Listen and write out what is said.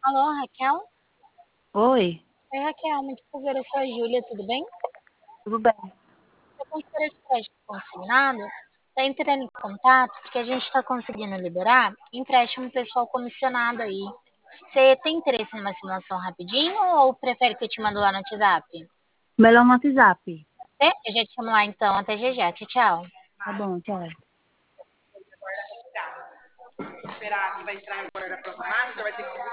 Alô, Raquel? Oi, Oi, Raquel, muito prazer, eu sou a Júlia, tudo bem? tudo bem? Eu consultora de crédito consignado, está entrando em contato porque a gente está conseguindo liberar empréstimo pessoal comissionado aí. Você tem interesse numa simulação rapidinho ou prefere que eu te mando lá no WhatsApp? Melhor no WhatsApp. Eu já te chamo lá então, até já já, tchau, tchau. Tá bom, tchau.